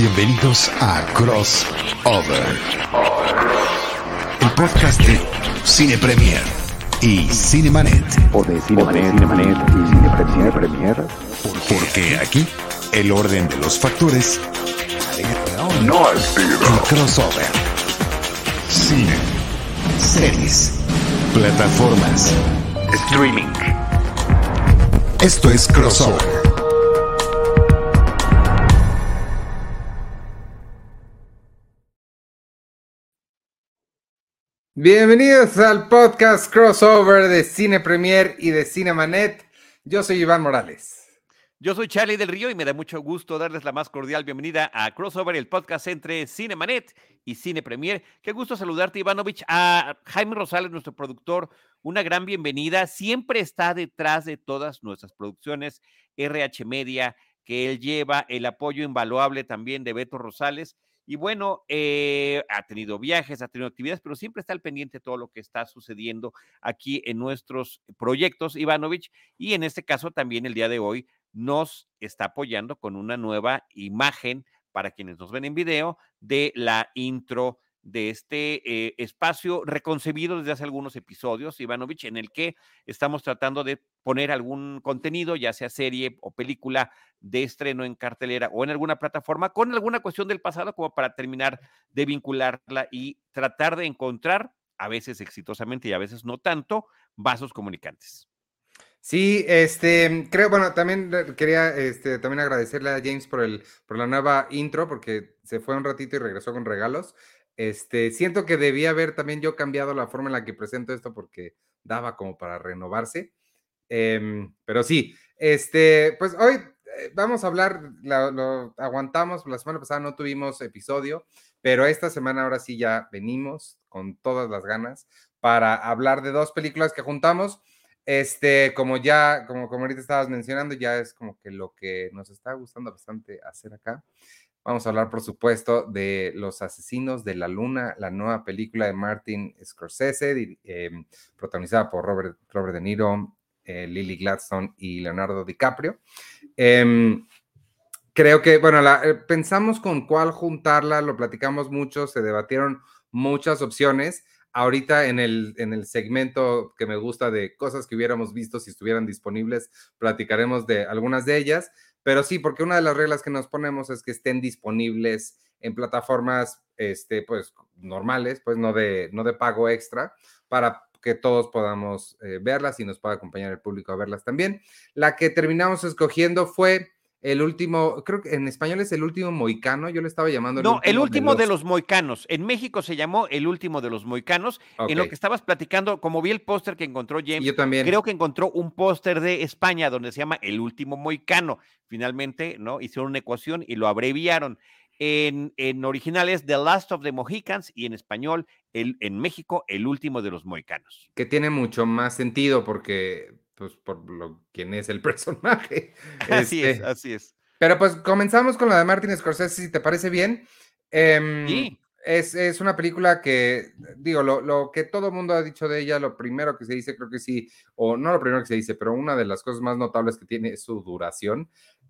Bienvenidos a Crossover, el podcast de Cine Premier y Cinemanet. O de Cinemanet y Cine Premier. Porque aquí el orden de los factores No altera. el crossover. Cine, series, plataformas, Streaming. esto es Crossover. Bienvenidos al podcast Crossover de Cine Premier y de Cinemanet. Yo soy Iván Morales. Yo soy Charlie del Río y me da mucho gusto darles la más cordial bienvenida a Crossover, el podcast entre Cinemanet y Cine Premier. Qué gusto saludarte, Ivanovich. A Jaime Rosales, nuestro productor, una gran bienvenida. Siempre está detrás de todas nuestras producciones, RH Media, que él lleva el apoyo invaluable también de Beto Rosales. Y bueno, ha tenido viajes, ha tenido actividades, pero siempre está al pendiente de todo lo que está sucediendo aquí en nuestros proyectos, Ivanovich. Y en este caso también el día de hoy nos está apoyando con una nueva imagen para quienes nos ven en video de la intro de este espacio reconcebido desde hace algunos episodios, Ivanovich, en el que estamos tratando de poner algún contenido, ya sea serie o película de estreno en cartelera o en alguna plataforma, con alguna cuestión del pasado, como para terminar de vincularla y tratar de encontrar, a veces exitosamente y a veces no tanto, vasos comunicantes. Sí, creo, bueno, también quería también agradecerle a James por la nueva intro, porque se fue un ratito y regresó con regalos. Siento que debía haber también yo cambiado la forma en la que presento esto porque daba como para renovarse. Pero sí, pues hoy vamos a hablar, lo aguantamos, la semana pasada no tuvimos episodio, pero esta semana ahora sí ya venimos con todas las ganas para hablar de dos películas que juntamos. Como ahorita estabas mencionando, ya es como que lo que nos está gustando bastante hacer acá. Vamos a hablar, por supuesto, de Los Asesinos de la Luna, la nueva película de Martin Scorsese, protagonizada por Robert De Niro, Lily Gladstone y Leonardo DiCaprio. Creo que, bueno, pensamos con cuál juntarla, lo platicamos mucho, se debatieron muchas opciones. Ahorita en el segmento que me gusta de cosas que hubiéramos visto si estuvieran disponibles, platicaremos de algunas de ellas, pero sí, porque una de las reglas que nos ponemos es que estén disponibles en plataformas, pues, normales, pues, no de pago extra, para que todos podamos verlas y nos pueda acompañar el público a verlas también. La que terminamos escogiendo fue el último, creo que en español es El Último Mohicano, yo le estaba llamando El último de los mohicanos. En México se llamó El Último de los Mohicanos. Okay. En lo que estabas platicando, como vi el póster que encontró James, yo también. Creo que encontró un póster de España donde se llama El Último Mohicano. Finalmente, ¿no? Hicieron una ecuación y lo abreviaron. En original es The Last of the Mohicans y en español, en México, El Último de los Mohicanos. Que tiene mucho más sentido porque, pues, quién es el personaje. Así es. Pero pues comenzamos con la de Martin Scorsese, si te parece bien. Sí. Es una película que, digo, lo que todo el mundo ha dicho de ella, lo primero que se dice, creo que sí, o no lo primero que se dice, pero una de las cosas más notables que tiene es su duración.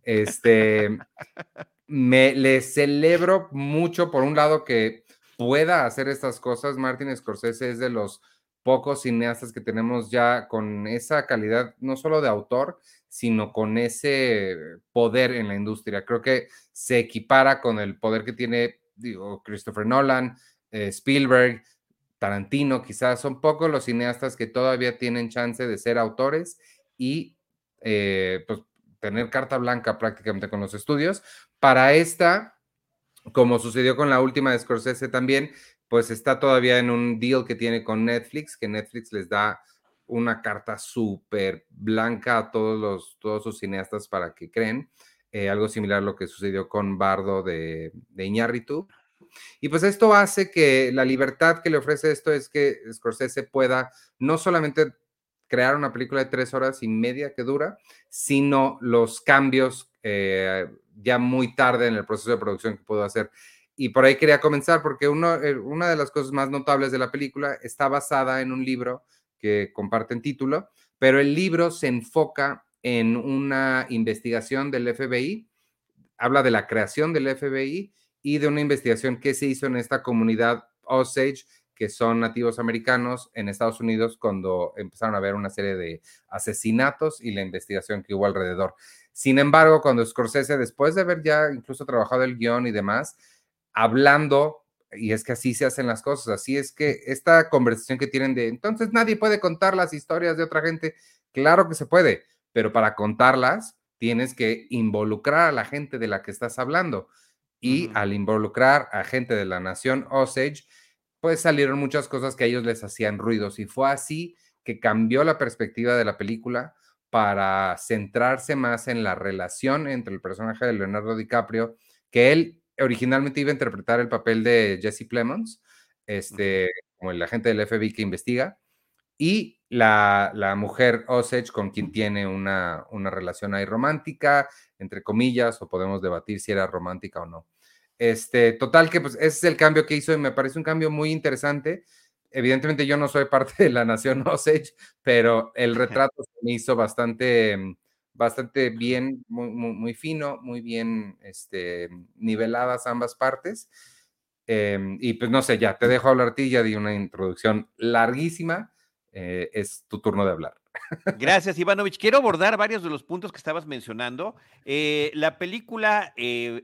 Le celebro mucho, por un lado, que pueda hacer estas cosas. Martin Scorsese es de los pocos cineastas que tenemos ya con esa calidad, no solo de autor, sino con ese poder en la industria. Creo que se equipara con el poder que tiene, digo, Christopher Nolan, Spielberg, Tarantino. Quizás son pocos los cineastas que todavía tienen chance de ser autores y pues tener carta blanca prácticamente con los estudios. Para esta, como sucedió con la última de Scorsese también, pues está todavía en un deal que tiene con Netflix, que Netflix les da una carta súper blanca a todos sus cineastas para que creen. Algo similar a lo que sucedió con Bardo de Iñárritu. Y pues esto hace que la libertad que le ofrece esto es que Scorsese pueda no solamente crear una película de 3 horas y media que dura, sino los cambios ya muy tarde en el proceso de producción que puedo hacer. Y por ahí quería comenzar porque una de las cosas más notables de la película está basada en un libro que comparten título, pero el libro se enfoca en una investigación del FBI, habla de la creación del FBI y de una investigación que se hizo en esta comunidad Osage, que son nativos americanos en Estados Unidos, cuando empezaron a haber una serie de asesinatos y la investigación que hubo alrededor. Sin embargo, cuando Scorsese, después de haber ya incluso trabajado el guión y demás, hablando, y es que así se hacen las cosas, así es que esta conversación que tienen de, entonces nadie puede contar las historias de otra gente, claro que se puede, pero para contarlas tienes que involucrar a la gente de la que estás hablando. Y al involucrar a gente de la nación Osage, pues salieron muchas cosas que a ellos les hacían ruidos. Y fue así que cambió la perspectiva de la película para centrarse más en la relación entre el personaje de Leonardo DiCaprio, que él originalmente iba a interpretar el papel de Jesse Plemons, como el agente del FBI que investiga, y la mujer Osage con quien tiene una relación ahí romántica, entre comillas, o podemos debatir si era romántica o no. Total que pues ese es el cambio que hizo y me parece un cambio muy interesante. Evidentemente yo no soy parte de la nación Osage, pero el retrato se me hizo bastante bien, muy fino, muy bien niveladas ambas partes. Y pues no sé, ya te dejo hablar a ti, ya di una introducción larguísima. Es tu turno de hablar. Gracias, Ivanovich. Quiero abordar varios de los puntos que estabas mencionando. La película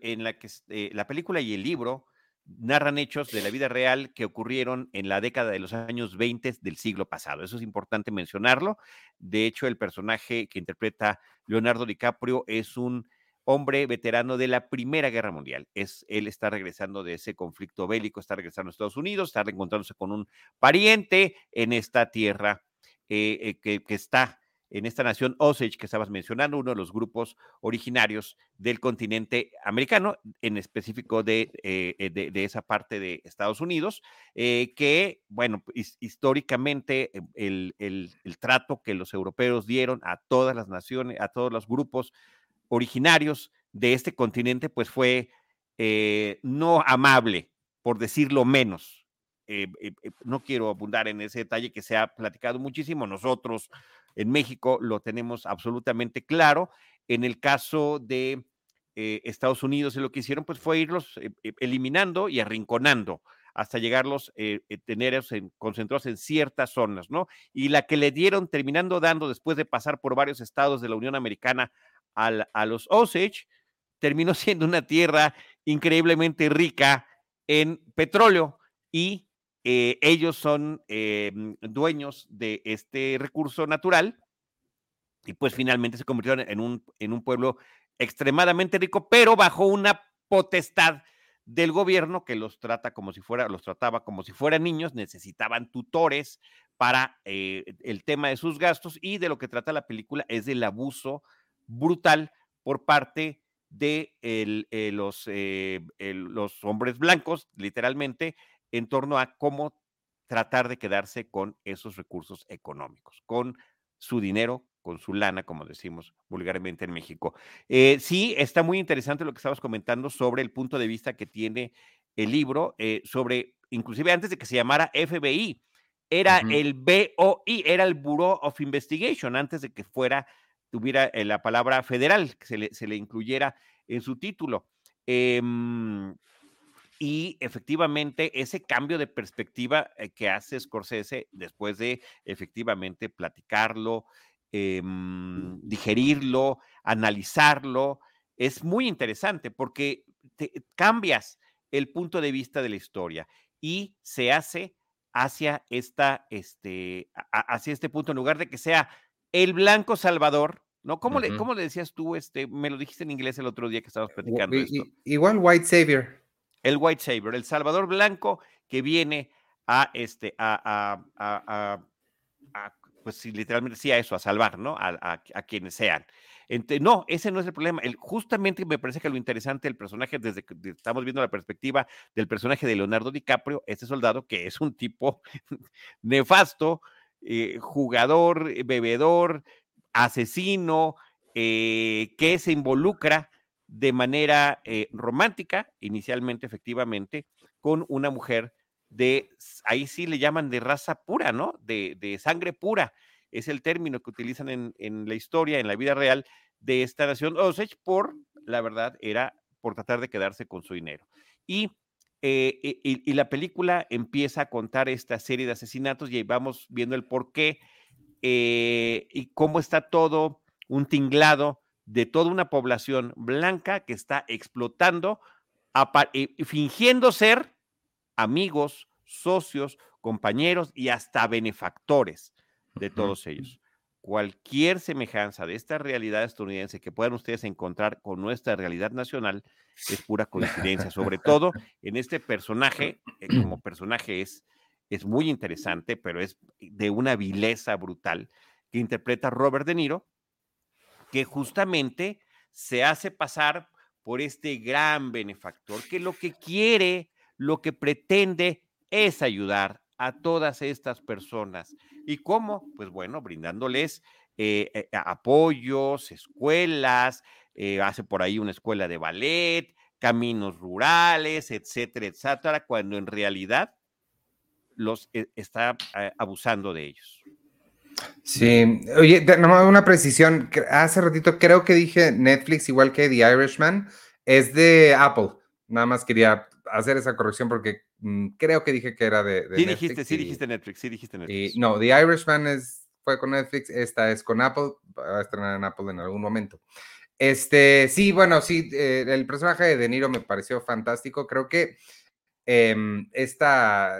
la película y el libro narran hechos de la vida real que ocurrieron en la década de los años 20 del siglo pasado. Eso es importante mencionarlo. De hecho, el personaje que interpreta Leonardo DiCaprio es un hombre veterano de la Primera Guerra Mundial. Él está regresando de ese conflicto bélico, está regresando a Estados Unidos, está reencontrándose con un pariente en esta tierra que está en esta nación Osage que estabas mencionando, uno de los grupos originarios del continente americano, en específico de esa parte de Estados Unidos, que, bueno, históricamente el trato que los europeos dieron a todas las naciones, a todos los grupos originarios de este continente, pues fue no amable, por decirlo menos. No quiero abundar en ese detalle que se ha platicado muchísimo. Nosotros en México lo tenemos absolutamente claro. En el caso de Estados Unidos, lo que hicieron pues fue irlos eliminando y arrinconando hasta llegarlos, tenerlos concentrados en ciertas zonas, ¿no? Y la que le dieron, terminando dando después de pasar por varios estados de la Unión Americana a los Osage, terminó siendo una tierra increíblemente rica en petróleo y ellos son dueños de este recurso natural y pues finalmente se convirtieron en un pueblo extremadamente rico, pero bajo una potestad del gobierno que los trataba como si fueran niños, necesitaban tutores para el tema de sus gastos, y de lo que trata la película es del abuso brutal por parte de los hombres blancos, literalmente, en torno a cómo tratar de quedarse con esos recursos económicos, con su dinero, con su lana, como decimos vulgarmente en México. Sí, está muy interesante lo que estabas comentando sobre el punto de vista que tiene el libro, sobre, inclusive antes de que se llamara FBI, era el BOI, era el Bureau of Investigation, antes de que tuviera la palabra federal, que se le incluyera en su título. Y efectivamente, ese cambio de perspectiva que hace Scorsese después de efectivamente platicarlo, digerirlo, analizarlo, es muy interesante porque cambias el punto de vista de la historia y se hace hacia hacia este punto, en lugar de que sea el blanco salvador, ¿no? ¿Cómo le decías tú? Me lo dijiste en inglés el otro día que estábamos platicando esto. Igual White Savior. El White Savior, el salvador blanco que viene pues sí, literalmente sí a eso, a salvar, ¿no? A quienes sean. No, ese no es el problema. Justamente me parece que lo interesante del personaje, desde que estamos viendo la perspectiva del personaje de Leonardo DiCaprio, este soldado que es un tipo nefasto, jugador, bebedor, asesino, que se involucra de manera romántica, inicialmente, efectivamente, con una mujer ahí sí le llaman de raza pura, ¿no? De sangre pura, es el término que utilizan en la historia, en la vida real de esta nación Osage, la verdad, era por tratar de quedarse con su dinero. Y la película empieza a contar esta serie de asesinatos y ahí vamos viendo el porqué y cómo está todo un tinglado de toda una población blanca que está explotando, fingiendo ser amigos, socios, compañeros y hasta benefactores de todos ellos. Cualquier semejanza de esta realidad estadounidense que puedan ustedes encontrar con nuestra realidad nacional es pura coincidencia, sobre todo en este personaje, como personaje es muy interesante, pero es de una vileza brutal, que interpreta Robert De Niro, que justamente se hace pasar por este gran benefactor, que lo que quiere, lo que pretende es ayudar a todas estas personas. ¿Y cómo? Pues bueno, brindándoles apoyos, escuelas, hace por ahí una escuela de ballet, caminos rurales, etcétera, etcétera, cuando en realidad los está abusando de ellos. Sí, oye, nomás una precisión. Hace ratito creo que dije Netflix, igual que The Irishman, es de Apple. Nada más quería hacer esa corrección porque creo que dije que era de Netflix. Sí dijiste Netflix. Y no, The Irishman fue con Netflix, esta es con Apple, va a estrenar en Apple en algún momento. Sí, bueno, sí, el personaje de De Niro me pareció fantástico. Creo que esta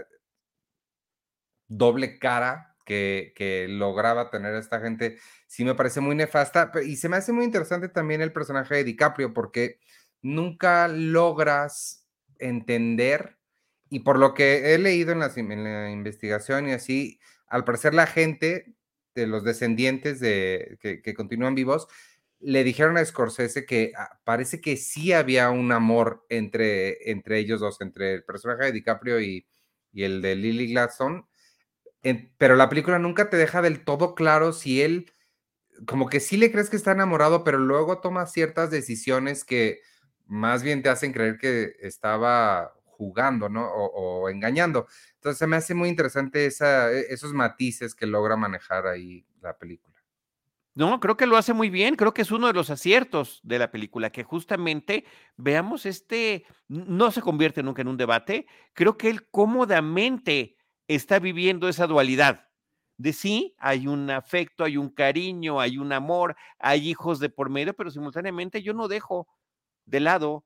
doble cara que lograba tener esta gente, sí me parece muy nefasta, y se me hace muy interesante también el personaje de DiCaprio, porque nunca logras entender, y por lo que he leído en la investigación y así, al parecer la gente de los descendientes que continúan vivos, le dijeron a Scorsese que parece que sí había un amor entre ellos dos, entre el personaje de DiCaprio y el de Lily Gladstone, pero la película nunca te deja del todo claro si él, como que sí le crees que está enamorado, pero luego toma ciertas decisiones que más bien te hacen creer que estaba jugando, ¿no? O engañando. Entonces se me hace muy interesante esos matices que logra manejar ahí la película. No, creo que lo hace muy bien, creo que es uno de los aciertos de la película, que justamente veamos no se convierte nunca en un debate, creo que él cómodamente está viviendo esa dualidad de sí, hay un afecto, hay un cariño, hay un amor, hay hijos de por medio, pero simultáneamente yo no dejo de lado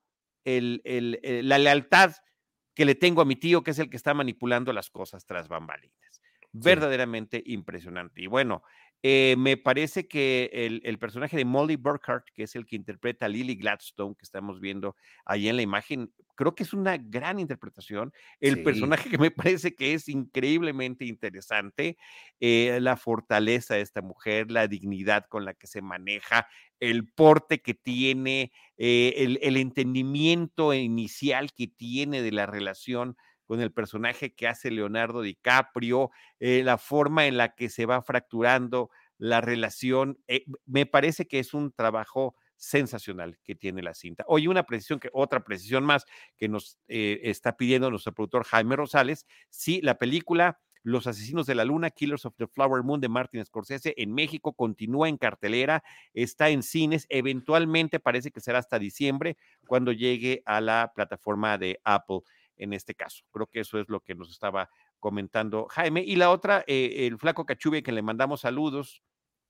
la lealtad que le tengo a mi tío, que es el que está manipulando las cosas tras bambalinas. Verdaderamente impresionante. Y bueno, me parece que el personaje de Molly Burkhart, que es el que interpreta a Lily Gladstone, que estamos viendo ahí en la imagen, creo que es una gran interpretación. El personaje que me parece que es increíblemente interesante, la fortaleza de esta mujer, la dignidad con la que se maneja, el porte que tiene, el entendimiento inicial que tiene de la relación con el personaje que hace Leonardo DiCaprio, la forma en la que se va fracturando la relación, me parece que es un trabajo sensacional que tiene la cinta. Oye, otra precisión más que nos está pidiendo nuestro productor Jaime Rosales, sí, la película Los Asesinos de la Luna, Killers of the Flower Moon de Martin Scorsese en México continúa en cartelera, está en cines, eventualmente parece que será hasta diciembre cuando llegue a la plataforma de Apple en este caso. Creo que eso es lo que nos estaba comentando Jaime. Y la otra, el Flaco Cachube, que le mandamos saludos,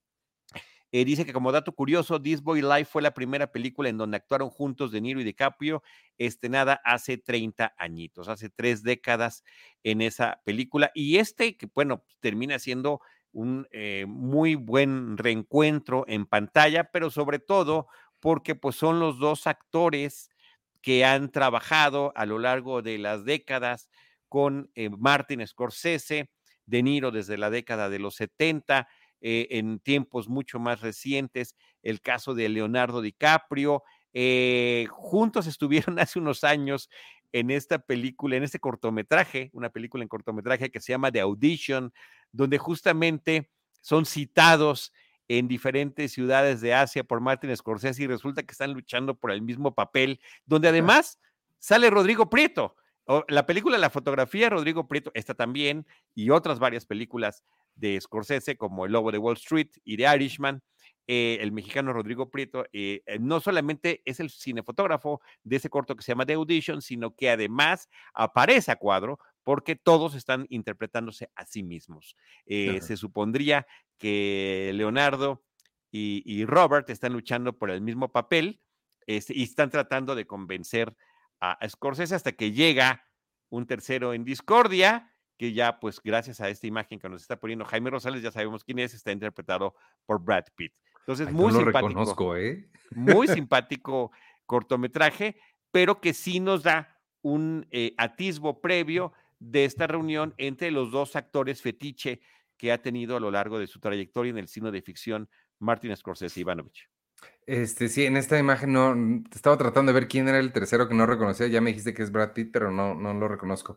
dice que como dato curioso, This Boy Life fue la primera película en donde actuaron juntos De Niro y DiCaprio, estrenada hace 30 añitos, hace 3 décadas en esa película. Y que bueno, termina siendo un muy buen reencuentro en pantalla, pero sobre todo porque pues son los dos actores que han trabajado a lo largo de las décadas con Martin Scorsese, De Niro desde la década de los 70, en tiempos mucho más recientes, el caso de Leonardo DiCaprio, juntos estuvieron hace unos años en esta película, en este cortometraje, una película en cortometraje que se llama The Audition, donde justamente son citados en diferentes ciudades de Asia por Martin Scorsese y resulta que están luchando por el mismo papel, donde además sale Rodrigo Prieto. La película, la fotografía, Rodrigo Prieto, esta también, y otras varias películas de Scorsese, como El Lobo de Wall Street y The Irishman, el mexicano Rodrigo Prieto no solamente es el cinefotógrafo de ese corto que se llama The Audition, sino que además aparece a cuadro porque todos están interpretándose a sí mismos. Se supondría que Leonardo y Robert están luchando por el mismo papel y están tratando de convencer a Scorsese hasta que llega un tercero en discordia, que ya pues gracias a esta imagen que nos está poniendo Jaime Rosales, ya sabemos quién es, está interpretado por Brad Pitt. Entonces, Ay, no muy lo simpático, reconozco, ¿eh? muy simpático cortometraje, pero que sí nos da un atisbo previo de esta reunión entre los dos actores fetiche que ha tenido a lo largo de su trayectoria en el cine de ficción, Martin Scorsese y Ivanovich. Sí, en esta imagen no, estaba tratando de ver quién era el tercero que no reconocía, ya me dijiste que es Brad Pitt, pero no lo reconozco.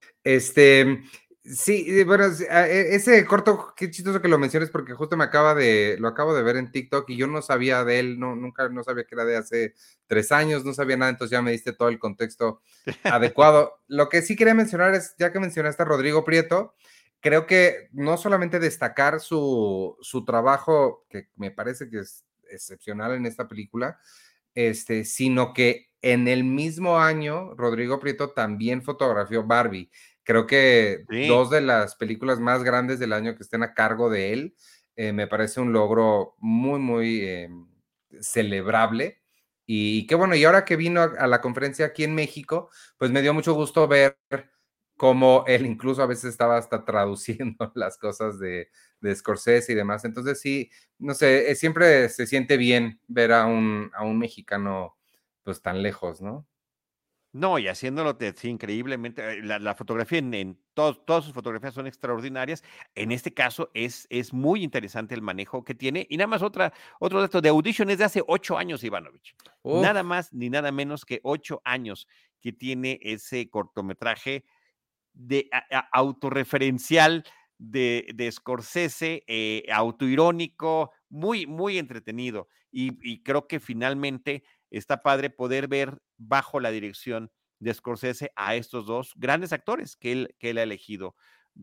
Sí, bueno, ese corto, qué chistoso que lo menciones porque justo lo acabo de ver en TikTok y yo no sabía de él, nunca no sabía que era de hace 3 años, no sabía nada, entonces ya me diste todo el contexto adecuado. Lo que sí quería mencionar es, ya que mencionaste a Rodrigo Prieto, creo que no solamente destacar su trabajo, que me parece que es excepcional en esta película, sino que en el mismo año Rodrigo Prieto también fotografió Barbie. Creo que Sí. 2 de las películas más grandes del año que estén a cargo de él, me parece un logro muy, muy celebrable. Y qué bueno, y ahora que vino a la conferencia aquí en México, pues me dio mucho gusto ver cómo él incluso a veces estaba hasta traduciendo las cosas de Scorsese y demás. Entonces sí, no sé, siempre se siente bien ver a un mexicano pues tan lejos, ¿no? No, y haciéndolo sí, increíblemente, la fotografía todas sus fotografías son extraordinarias. En este caso es muy interesante el manejo que tiene. Y nada más otro dato, de Audition es de hace 8 años, Ivanovich. Nada Uf, más ni nada menos que 8 años que tiene ese cortometraje de autorreferencial de Scorsese, autoirónico, muy, muy entretenido. Y creo que finalmente está padre poder ver bajo la dirección de Scorsese a estos dos grandes actores que él ha elegido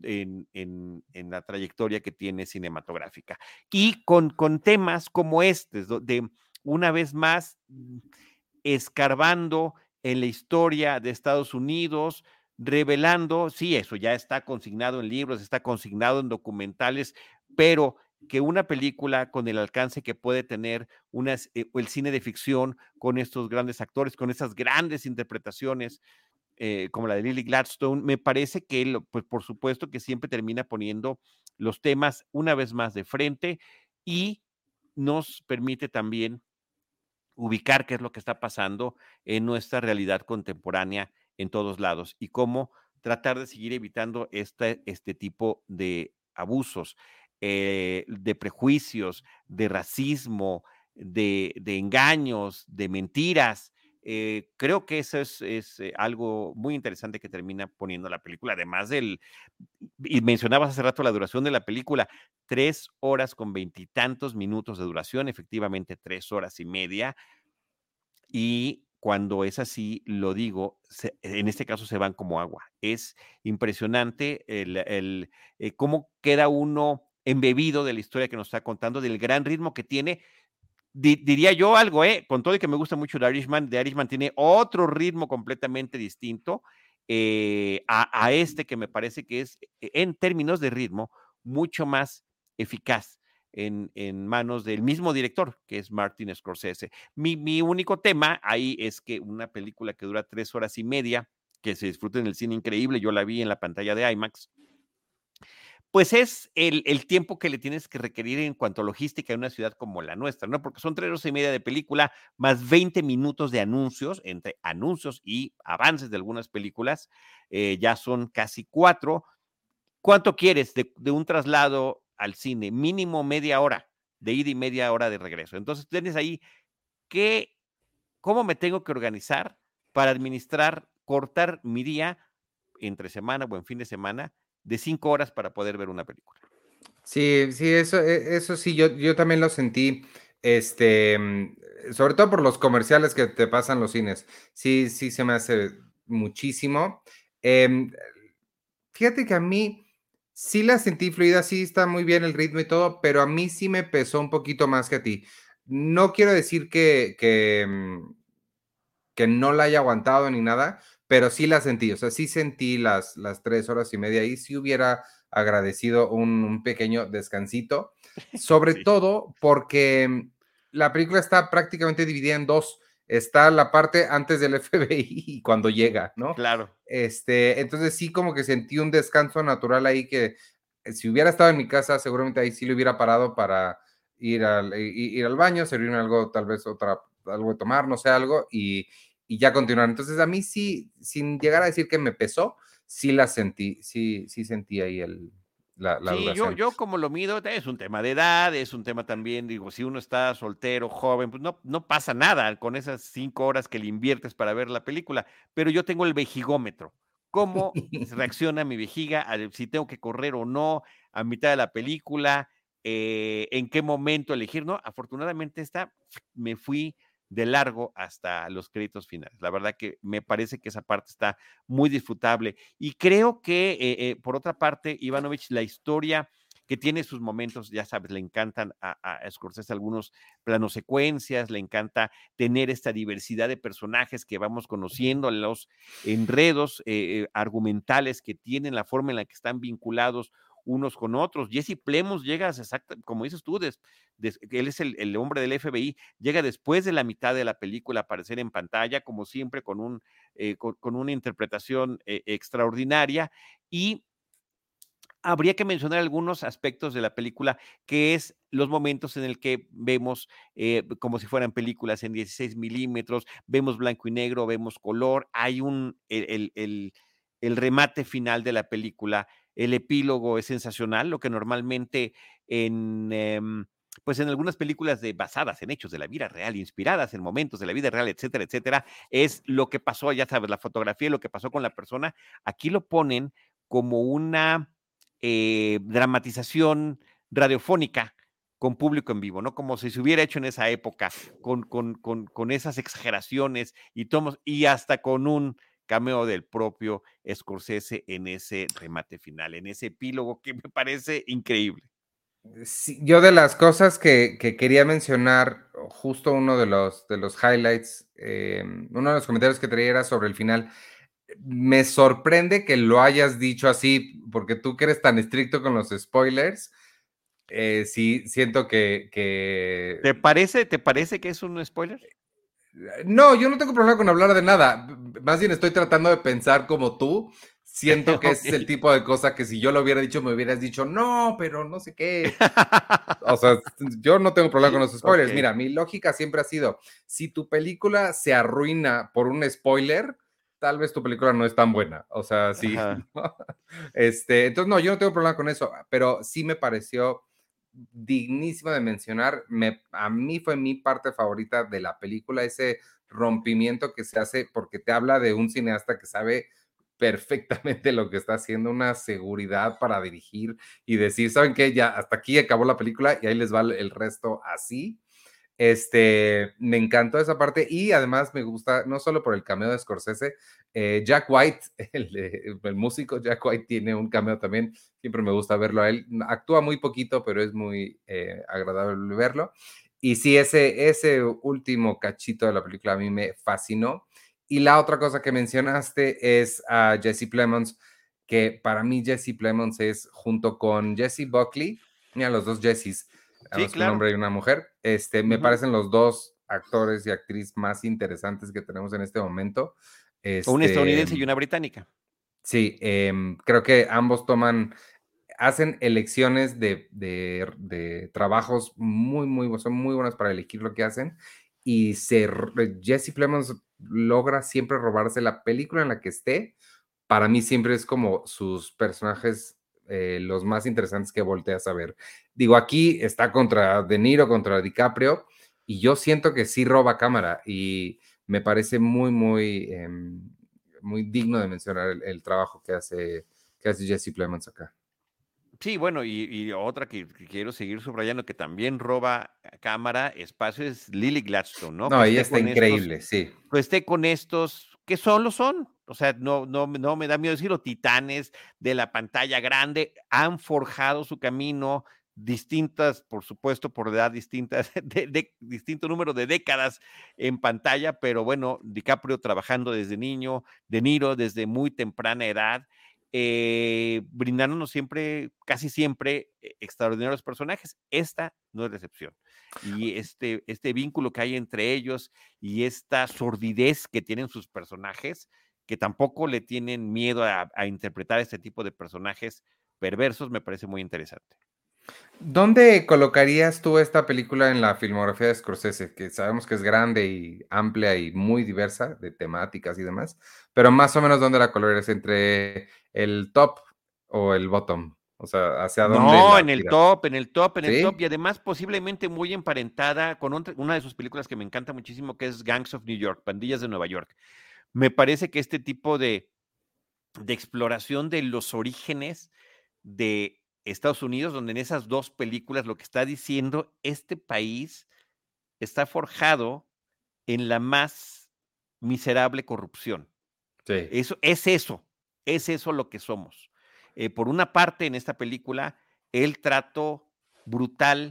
en la trayectoria que tiene cinematográfica. Y con temas como este, de una vez más escarbando en la historia de Estados Unidos, revelando, sí, eso ya está consignado en libros, está consignado en documentales, pero que una película con el alcance que puede tener el cine de ficción, con estos grandes actores, con esas grandes interpretaciones, como la de Lily Gladstone, me parece que él, pues por supuesto que siempre termina poniendo los temas una vez más de frente y nos permite también ubicar qué es lo que está pasando en nuestra realidad contemporánea en todos lados y cómo tratar de seguir evitando este tipo de abusos, de prejuicios, de racismo, de engaños, de mentiras. Creo que eso es algo muy interesante que termina poniendo la película, además y mencionabas hace rato la duración de la película, 3 horas con 20 y tantos minutos de duración, efectivamente 3 horas y media, y cuando es así, lo digo, en este caso se van como agua. Es impresionante cómo queda uno embebido de la historia que nos está contando, del gran ritmo que tiene. Diría yo algo, con todo y que me gusta mucho The Irishman tiene otro ritmo completamente distinto a este que me parece que es, en términos de ritmo, mucho más eficaz en manos del mismo director, que es Martin Scorsese. Mi único tema ahí es que una película que dura 3 horas y media, que se disfruta en el cine increíble, yo la vi en la pantalla de IMAX, pues es el tiempo que le tienes que requerir en cuanto a logística en una ciudad como la nuestra, ¿no? Porque son 3 horas y media de película, más 20 minutos de anuncios, entre anuncios y avances de algunas películas, ya son casi 4. ¿Cuánto quieres de un traslado al cine? Mínimo media hora de ida y media hora de regreso. Entonces tienes ahí cómo me tengo que organizar para administrar, cortar mi día entre semana o en fin de semana de 5 horas para poder ver una película. sí, sí, eso sí, yo también lo sentí, sobre todo por los comerciales que te pasan los cines. Sí, sí se me hace muchísimo. Em, Fíjate que a mí Sí la sentí fluida, sí está muy bien el ritmo y todo, pero a mí sí me pesó un poquito más que a ti. No quiero decir que no la haya aguantado ni nada, pero sí la sentí, o sea, sí sentí las 3 horas y media y sí hubiera agradecido un pequeño descansito, sobre Sí, todo porque la película está prácticamente dividida en dos. Está la parte antes del FBI y cuando llega, ¿no? claro. Entonces sí como que sentí un descanso natural ahí que si hubiera estado en mi casa, seguramente ahí sí lo hubiera parado para ir al baño, servirme algo, tal vez algo de tomar, no sé, algo, y ya continuar. Entonces, a mí sí, sin llegar a decir que me pesó, sí la sentí, sí sentí ahí la Sí, yo, duración. yo como lo mido, es un tema de edad, es un tema también, digo, si uno está soltero, joven, pues no pasa nada con esas 5 horas que le inviertes para ver la película, pero yo tengo el vejigómetro. ¿Cómo reacciona mi vejiga si tengo que correr o no a mitad de la película? ¿En qué momento elegir? No, afortunadamente me fui de largo hasta los créditos finales. La verdad que me parece que esa parte está muy disfrutable. Y creo que, por otra parte, Ivanovich, la historia que tiene sus momentos, ya sabes, le encantan a Scorsese algunos planos secuencias, le encanta tener esta diversidad de personajes que vamos conociendo, los enredos argumentales que tienen, la forma en la que están vinculados unos con otros. Jesse Plemons llega, como dices tú, él es el hombre del FBI, llega después de la mitad de la película a aparecer en pantalla, como siempre, con una interpretación extraordinaria. Y habría que mencionar algunos aspectos de la película, que es los momentos en el que vemos como si fueran películas en 16 milímetros, vemos blanco y negro, vemos color, hay el remate final de la película, el epílogo es sensacional, lo que normalmente en, pues en algunas películas basadas en hechos de la vida real, inspiradas en momentos de la vida real, etcétera, etcétera, es lo que pasó, ya sabes, la fotografía, lo que pasó con la persona, aquí lo ponen como una dramatización radiofónica con público en vivo, ¿no? Como si se hubiera hecho en esa época, con esas exageraciones y tomos, y hasta con un cameo del propio Scorsese en ese remate final, en ese epílogo que me parece increíble. Sí, yo de las cosas que quería mencionar, justo uno de los highlights, uno de los comentarios que traía era sobre el final. Me sorprende que lo hayas dicho así, porque tú que eres tan estricto con los spoilers, sí siento que ¿Te parece que es un spoiler? no, yo no tengo problema con hablar de nada. Más bien estoy tratando de pensar como tú. Siento que ese es el Ok. tipo de cosa que si yo lo hubiera dicho, me hubieras dicho, no, pero no sé qué. O sea, yo no tengo problema con los Ok. spoilers. Mira, mi lógica siempre ha sido, si tu película se arruina por un spoiler, tal vez tu película no es tan buena. O sea, sí. Ajá. ¿no? Entonces, no, yo no tengo problema con eso, pero sí me pareció dignísimo de mencionar. A mí fue mi parte favorita de la película, ese rompimiento que se hace porque te habla de un cineasta que sabe perfectamente lo que está haciendo, una seguridad para dirigir y decir, ¿saben qué? Ya hasta aquí acabó la película y ahí les va el resto así. Me encantó esa parte y además me gusta, no solo por el cameo de Scorsese, Jack White, el músico Jack White tiene un cameo también, siempre me gusta verlo a él, actúa muy poquito, pero es muy agradable verlo. Y sí, ese último cachito de la película a mí me fascinó. Y la otra cosa que mencionaste es a Jesse Plemons, que para mí Jesse Plemons es junto con Jesse Buckley, mira, los dos Jessys, Sí, además que un claro. hombre y una mujer. Me Ujú. parecen los dos actores y actrices más interesantes que tenemos en este momento. Un Este, estadounidense y una británica. sí, creo que ambos hacen elecciones de trabajos son muy buenas para elegir lo que hacen. Y Jesse Plemons logra siempre robarse la película en la que esté. Para mí siempre es como sus personajes los más interesantes que volteas a ver. Digo, aquí está contra De Niro, contra DiCaprio, y yo siento que sí roba cámara y me parece muy digno de mencionar el trabajo que hace Jesse Plemons acá. Sí, bueno, y otra que quiero seguir subrayando que también roba cámara, espacio, es Lily Gladstone, ¿no? No, ella está increíble, sí. Que esté con estos que lo son. O sea, no me da miedo decirlo, titanes de la pantalla grande han forjado su camino, distintas, por supuesto, por edad distintas, de distinto número de décadas en pantalla, pero bueno, DiCaprio trabajando desde niño, De Niro desde muy temprana edad, brindándonos siempre, casi siempre, extraordinarios personajes. Esta no es la excepción. Y este vínculo que hay entre ellos y esta sordidez que tienen sus personajes, que tampoco le tienen miedo a interpretar este tipo de personajes perversos, me parece muy interesante. ¿Dónde colocarías tú esta película en la filmografía de Scorsese? Que sabemos que es grande y amplia y muy diversa de temáticas y demás, pero más o menos ¿dónde la colocarías? ¿Entre el top o el bottom? O sea, ¿hacia dónde No, la en el tiras? top, en el top, en el top, ¿Sí? y además posiblemente muy emparentada con una de sus películas que me encanta muchísimo, que es Gangs of New York, Pandillas de Nueva York. Me parece que este tipo de exploración de los orígenes de Estados Unidos, donde en esas dos películas lo que está diciendo, este país está forjado en la más miserable corrupción. Sí. Es eso lo que somos. Por una parte, en esta película, el trato brutal,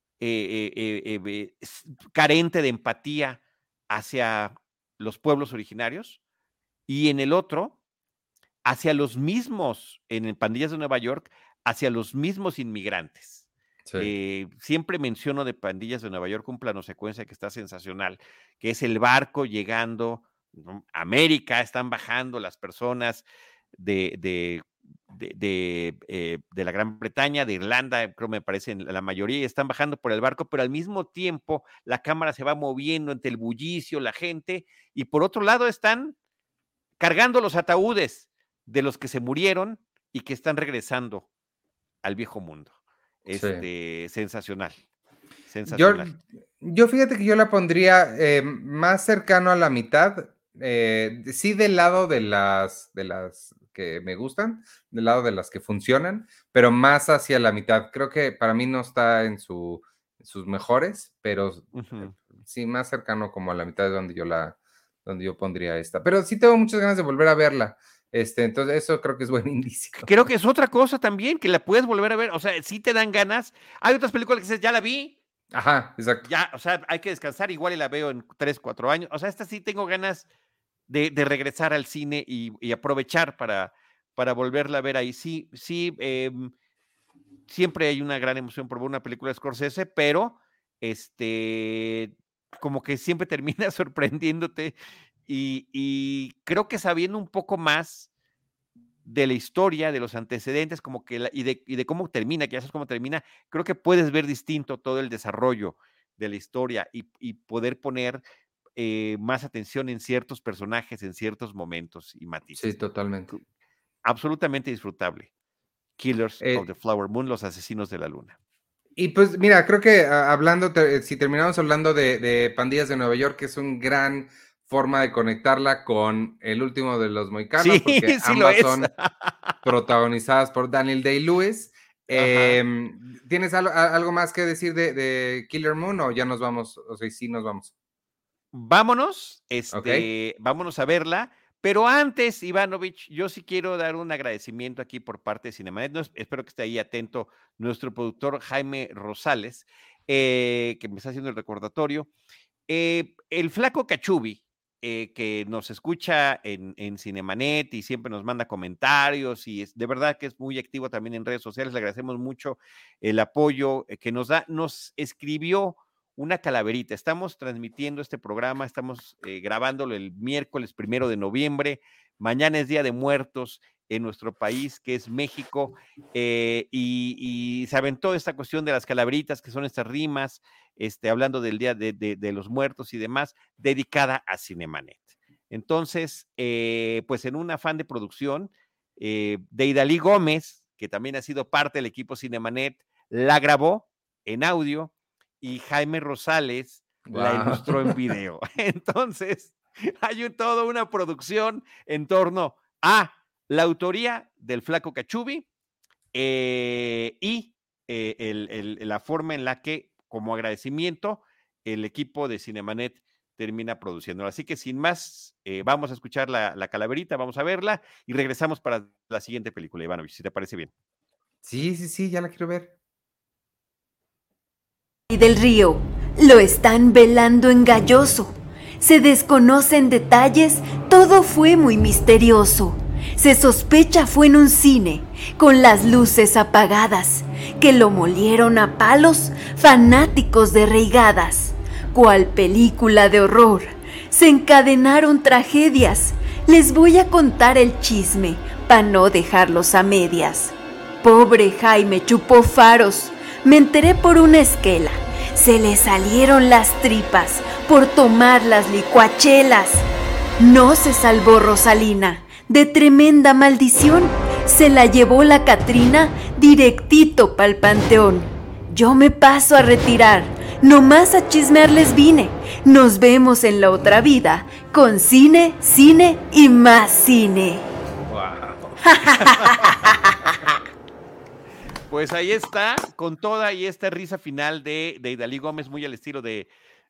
carente de empatía hacia los pueblos originarios, y en el otro, hacia los mismos, en Pandillas de Nueva York, hacia los mismos inmigrantes. Sí. Siempre menciono de Pandillas de Nueva York un plano secuencia que está sensacional, que es el barco llegando a América, están bajando las personas de la Gran Bretaña, de Irlanda, creo me parece la mayoría, están bajando por el barco, pero al mismo tiempo la cámara se va moviendo entre el bullicio, la gente, y por otro lado están cargando los ataúdes de los que se murieron y que están regresando al viejo mundo. Sí. Sensacional, Yo, sensacional. yo fíjate que yo la pondría más cercano a la mitad, sí del lado de las que me gustan, del lado de las que funcionan, pero más hacia la mitad. Creo que para mí no está en sus mejores, pero Ujú. sí más cercano como a la mitad de donde yo pondría esta. Pero sí tengo muchas ganas de volver a verla. Entonces eso creo que es buen indicio. Creo que es otra cosa también, que la puedes volver a ver, o sea, sí te dan ganas. Hay otras películas que dices, ya la vi, Ajá, exacto. ya, o sea, hay que descansar, igual y la veo en 3, 4 años. O sea, esta sí tengo ganas de regresar al cine y aprovechar para volverla a ver ahí. Sí, sí, siempre hay una gran emoción por ver una película de Scorsese, pero como que siempre termina sorprendiéndote y creo que sabiendo un poco más de la historia, de los antecedentes, como que y de cómo termina, que ya sabes cómo termina, creo que puedes ver distinto todo el desarrollo de la historia y poder poner más atención en ciertos personajes, en ciertos momentos y Sí, matices. totalmente. Absolutamente disfrutable. Killers of the Eh, Flower Moon, los asesinos de la luna. Y pues mira, creo que si terminamos hablando de Pandillas de Nueva York, que es una gran forma de conectarla con El último de los Sí, Mohicanos, porque sí lo ambas es. son protagonizadas por Daniel Day-Lewis. Ajá. ¿Tienes algo más que decir de Killer Moon o ya nos vamos? O sea, sí nos vamos. Vámonos, ¿Ok? vámonos a verla, pero antes, Ivanovich, yo sí quiero dar un agradecimiento aquí por parte de Cinemanet. Espero que esté ahí atento nuestro productor Jaime Rosales, que me está haciendo el recordatorio. El flaco Cachubi, que nos escucha en Cinemanet y siempre nos manda comentarios y de verdad que es muy activo también en redes sociales, le agradecemos mucho el apoyo que nos da, nos escribió una calaverita. Estamos transmitiendo este programa, estamos grabándolo el miércoles 1 de noviembre, mañana es Día de Muertos en nuestro país, que es México, y se aventó esta cuestión de las calaveritas, que son estas rimas, hablando del Día de los Muertos y demás, dedicada a Cinemanet. Entonces, pues en un afán de producción, Deidali Gómez, que también ha sido parte del equipo Cinemanet, la grabó en audio y Jaime Rosales la Wow. ilustró en video. Entonces, hay toda una producción en torno a la autoría del Flaco Cachubi y la forma en la que, como agradecimiento, el equipo de Cinemanet termina produciéndolo. Así que sin más, vamos a escuchar la calaverita, vamos a verla y regresamos para la siguiente película, Ivanovich, si te parece bien. Sí, ya la quiero ver. Y del río, lo están velando en Galloso. Se desconocen detalles, todo fue muy misterioso. Se sospecha fue en un cine, con las luces apagadas, que lo molieron a palos fanáticos de reigadas. Cual película de horror, se encadenaron tragedias. Les voy a contar el chisme, pa' no dejarlos a medias. Pobre Jaime chupó faros, me enteré por una esquela. Se le salieron las tripas por tomar las licuachelas. No se salvó Rosalina de tremenda maldición. Se la llevó la Catrina directito pa'l panteón. Yo me paso a retirar, nomás a chismearles vine. Nos vemos en la otra vida, con cine, cine y más cine. Wow. Pues ahí está, con toda y esta risa final de Idalí Gómez, muy al estilo de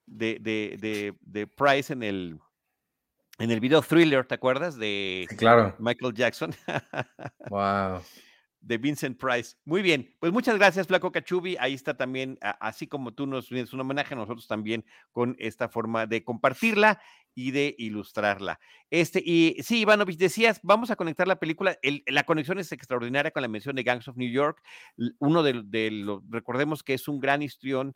Price en el video Thriller, ¿te acuerdas? Sí, claro. Michael Jackson. Wow. De Vincent Price. Muy bien, pues muchas gracias, Flaco Cachubi. Ahí está también, así como tú nos vienes un homenaje a nosotros también con esta forma de compartirla y de ilustrarla. Y sí, Ivanovich, decías, vamos a conectar la película. La conexión es extraordinaria con la mención de Gangs of New York. Uno de los, recordemos que es un gran histrión,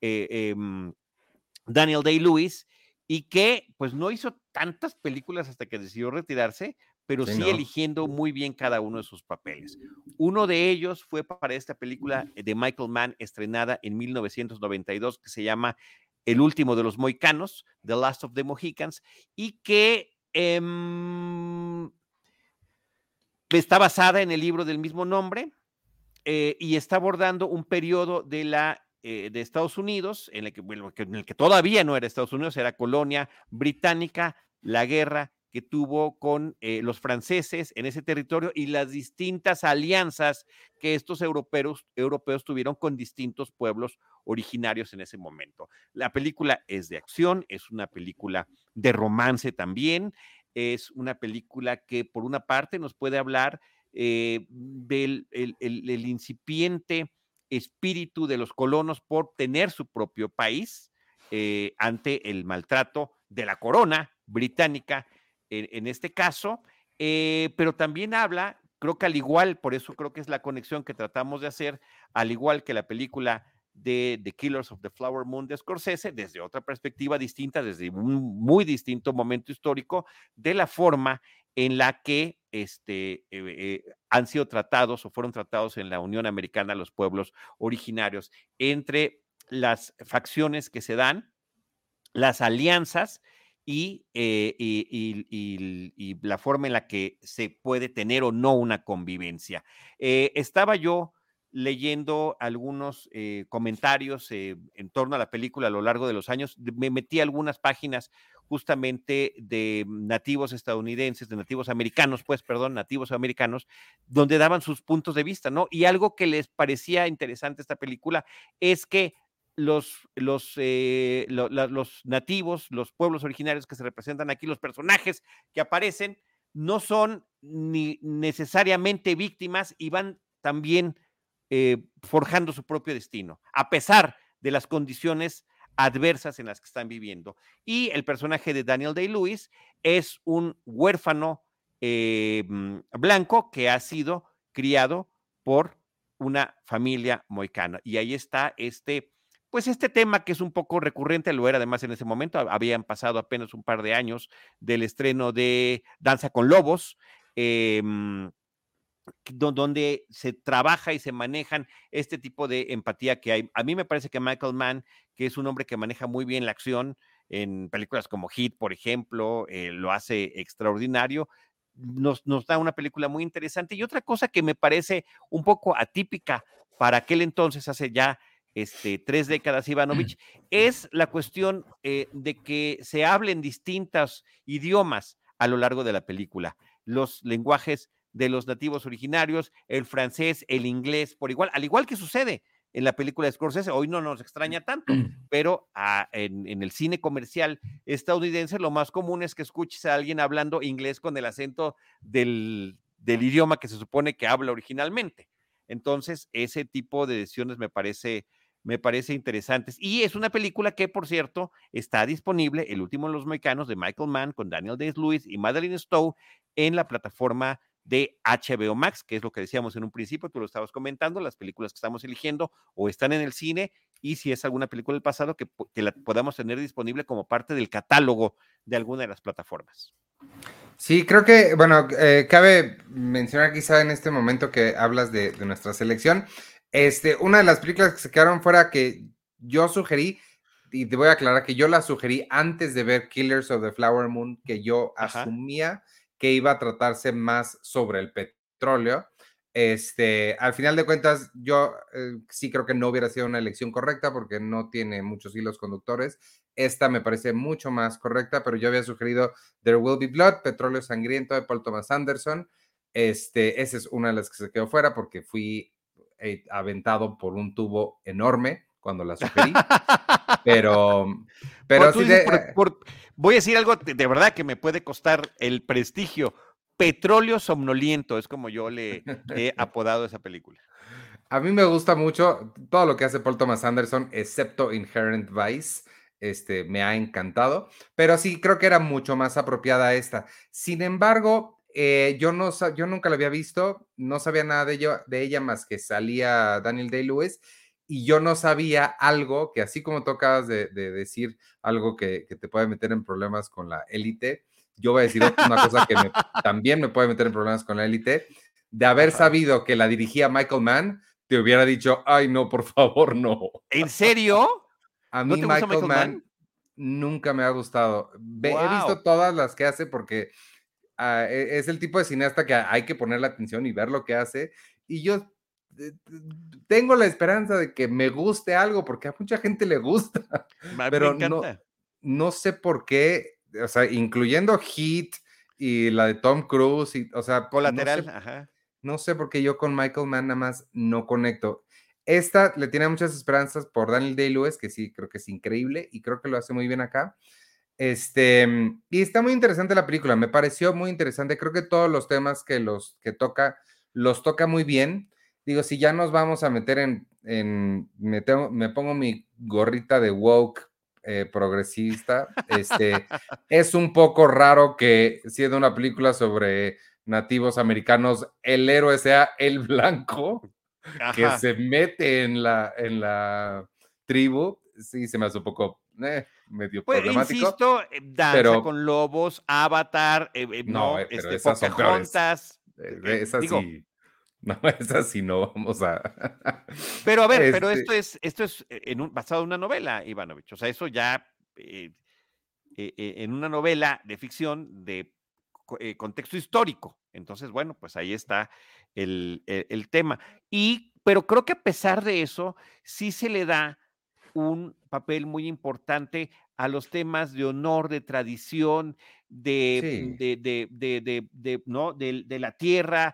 Daniel Day-Lewis, y que pues no hizo tantas películas hasta que decidió retirarse, pero sí eligiendo muy bien cada uno de sus papeles. Uno de ellos fue para esta película de Michael Mann, estrenada en 1992, que se llama El último de los Mohicanos, The Last of the Mohicans, y que está basada en el libro del mismo nombre, y está abordando un periodo de Estados Unidos, en el que todavía no era Estados Unidos, era colonia británica, la guerra que tuvo con los franceses en ese territorio y las distintas alianzas que estos europeos tuvieron con distintos pueblos originarios en ese momento. La película es de acción, es una película de romance también, es una película que por una parte nos puede hablar del el incipiente espíritu de los colonos por tener su propio país ante el maltrato de la corona británica en este caso, pero también habla, creo que al igual, por eso creo que es la conexión que tratamos de hacer, al igual que la película de The Killers of the Flower Moon de Scorsese, desde otra perspectiva distinta, desde un muy distinto momento histórico, de la forma en la que han sido tratados o fueron tratados en la Unión Americana los pueblos originarios, entre las facciones que se dan, las alianzas y la forma en la que se puede tener o no una convivencia. Estaba yo leyendo algunos comentarios en torno a la película a lo largo de los años. Me metí a algunas páginas justamente de nativos estadounidenses, de nativos americanos, nativos americanos, donde daban sus puntos de vista, ¿no? Y algo que les parecía interesante esta película es que los nativos, los pueblos originarios que se representan aquí, los personajes que aparecen, no son ni necesariamente víctimas y van también forjando su propio destino, a pesar de las condiciones adversas en las que están viviendo. Y el personaje de Daniel Day-Lewis es un huérfano blanco que ha sido criado por una familia mohicana. Y ahí está este tema que es un poco recurrente, lo era además en ese momento, habían pasado apenas un par de años del estreno de Danza con Lobos, donde se trabaja y se manejan este tipo de empatía que hay. A mí me parece que Michael Mann, que es un hombre que maneja muy bien la acción, en películas como Hit, por ejemplo, lo hace extraordinario, nos da una película muy interesante. Y otra cosa que me parece un poco atípica para aquel entonces, hace ya 3 décadas, Ivanovich, es la cuestión de que se hablen distintos idiomas a lo largo de la película. Los lenguajes de los nativos originarios, el francés, el inglés, por igual, al igual que sucede en la película de Scorsese. Hoy no nos extraña tanto, pero en el cine comercial estadounidense lo más común es que escuches a alguien hablando inglés con el acento del idioma que se supone que habla originalmente. Entonces, ese tipo de decisiones me parece interesantes. Y es una película que, por cierto, está disponible, El último de los mexicanos, de Michael Mann, con Daniel Day-Lewis y Madeleine Stowe, en la plataforma de HBO Max, que es lo que decíamos en un principio, tú lo estabas comentando, las películas que estamos eligiendo o están en el cine, y si es alguna película del pasado, que la podamos tener disponible como parte del catálogo de alguna de las plataformas. Sí, creo que, bueno, cabe mencionar quizá en este momento que hablas de nuestra selección, una de las películas que se quedaron fuera que yo sugerí, y te voy a aclarar que yo la sugerí antes de ver Killers of the Flower Moon, que yo asumía que iba a tratarse más sobre el petróleo. Al final de cuentas, yo sí creo que no hubiera sido una elección correcta porque no tiene muchos hilos conductores. Esta me parece mucho más correcta, pero yo había sugerido There Will Be Blood, Petróleo Sangriento, de Paul Thomas Anderson. Esa es una de las que se quedó fuera porque fui aventado por un tubo enorme cuando la sugerí. pero sí voy a decir algo de verdad que me puede costar el prestigio. Petróleo Somnoliento es como yo le he apodado a esa película. A mí me gusta mucho todo lo que hace Paul Thomas Anderson, excepto Inherent Vice. Me ha encantado, pero sí creo que era mucho más apropiada esta. Sin embargo, yo nunca la había visto, no sabía nada de ella más que salía Daniel Day-Lewis, y yo no sabía algo que, así como tú acabas de decir algo que te puede meter en problemas con la élite, yo voy a decir una cosa que también me puede meter en problemas con la élite. De haber sabido que la dirigía Michael Mann, te hubiera dicho, ay no, por favor, no. ¿En serio? A mí Michael Mann nunca me ha gustado. He visto todas las que hace porque es el tipo de cineasta que hay que ponerle atención y ver lo que hace. Y yo tengo la esperanza de que me guste algo porque a mucha gente le gusta. Pero no sé por qué, o sea, incluyendo Heat y la de Tom Cruise, o sea, Colateral, no sé por qué yo con Michael Mann nada más no conecto. Esta le tiene muchas esperanzas por Daniel Day-Lewis, que sí, creo que es increíble y creo que lo hace muy bien acá. Y está muy interesante la película, me pareció muy interesante. Creo que todos los temas que toca, los toca muy bien. Digo, si ya nos vamos a meter me pongo mi gorrita de woke progresista, es un poco raro que siendo una película sobre nativos americanos, el héroe sea el blanco que se mete en la tribu. Sí, se me hace un poco medio problemático. Insisto, Danza con Lobos, Avatar, pero esas son peores. Esas digo, sí. No, esas sí no vamos a. Pero a ver, pero esto es basado en una novela, Ivanovich. O sea, eso ya en una novela de ficción de contexto histórico. Entonces, bueno, pues ahí está el tema. Pero creo que a pesar de eso, sí se le da un papel muy importante a los temas de honor, de tradición, de la tierra,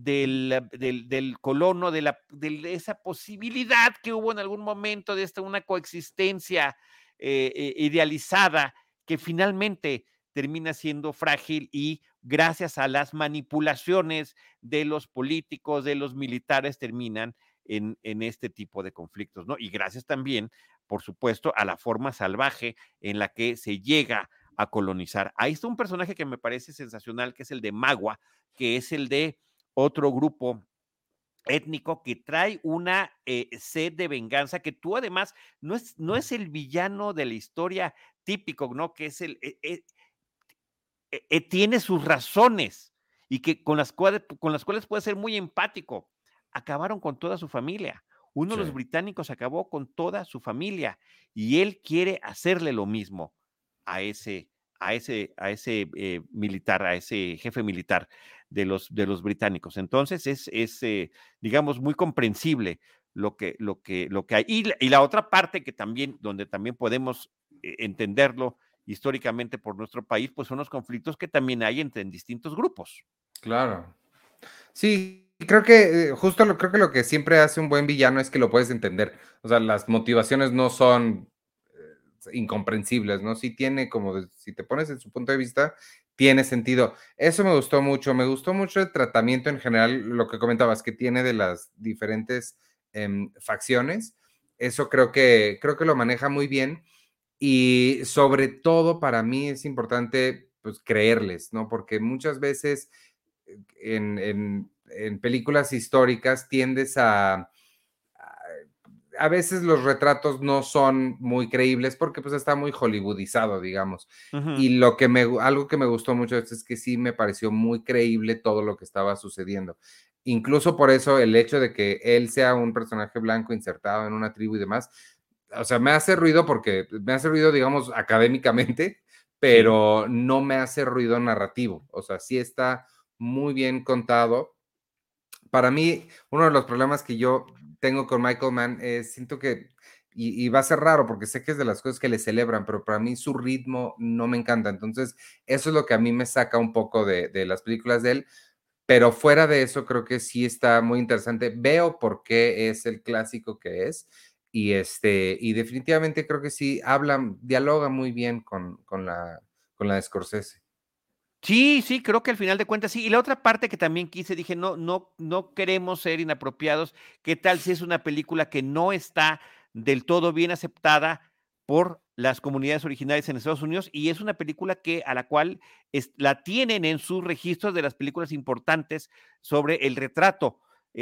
del colono, de esa posibilidad que hubo en algún momento de una coexistencia idealizada que finalmente termina siendo frágil y gracias a las manipulaciones de los políticos, de los militares, terminan en este tipo de conflictos, ¿no? Y gracias también, por supuesto, a la forma salvaje en la que se llega a colonizar. Ahí está un personaje que me parece sensacional, que es el de Magua, que es el de otro grupo étnico que trae una sed de venganza, que tú además no es el villano de la historia típico, ¿no? Que es tiene sus razones y que con las cuales puede ser muy empático. Acabaron con toda su familia. Uno de los británicos acabó con toda su familia y él quiere hacerle lo mismo a ese militar, a ese jefe militar de los británicos. Entonces es digamos, muy comprensible lo que hay. Y la otra parte que también, donde también podemos entenderlo históricamente por nuestro país, pues son los conflictos que también hay entre distintos grupos. Claro. Sí, creo que creo que lo que siempre hace un buen villano es que lo puedes entender. O sea, las motivaciones no son incomprensibles, ¿no? Sí tiene si te pones en su punto de vista, tiene sentido. Eso me gustó mucho el tratamiento en general, lo que comentabas, que tiene de las diferentes facciones. Eso creo que lo maneja muy bien y sobre todo para mí es importante pues creerles, ¿no? Porque muchas veces en películas históricas tiendes a veces los retratos no son muy creíbles porque pues está muy hollywoodizado, digamos. Ujú. Y algo que me gustó mucho es que sí me pareció muy creíble todo lo que estaba sucediendo. Incluso por eso el hecho de que él sea un personaje blanco insertado en una tribu y demás, o sea, me hace ruido porque me hace ruido, digamos, académicamente, Sí. pero no me hace ruido narrativo. O sea, sí está muy bien contado. Para mí, uno de los problemas que yo tengo con Michael Mann es, siento que, y va a ser raro porque sé que es de las cosas que le celebran, pero para mí su ritmo no me encanta. Entonces, eso es lo que a mí me saca un poco de las películas de él, pero fuera de eso creo que sí está muy interesante. Veo por qué es el clásico que es y definitivamente creo que sí dialoga muy bien con la de Scorsese. Sí, sí, creo que al final de cuentas sí. Y la otra parte que también quise, dije, no queremos ser inapropiados. ¿Qué tal si es una película que no está del todo bien aceptada por las comunidades originarias en Estados Unidos? Y es una película a la cual la tienen en sus registros de las películas importantes sobre el retrato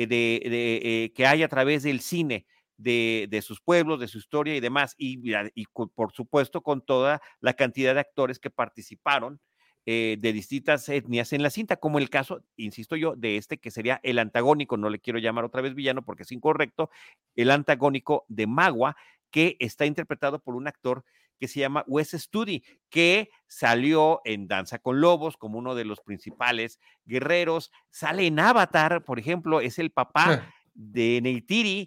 que hay a través del cine. De sus pueblos, de su historia y demás, por supuesto con toda la cantidad de actores que participaron de distintas etnias en la cinta, como el caso, insisto yo, de que sería el antagónico, no le quiero llamar otra vez villano porque es incorrecto, el antagónico de Magua, que está interpretado por un actor que se llama Wes Studi, que salió en Danza con Lobos como uno de los principales guerreros, sale en Avatar, por ejemplo, es el papá de Neytiri,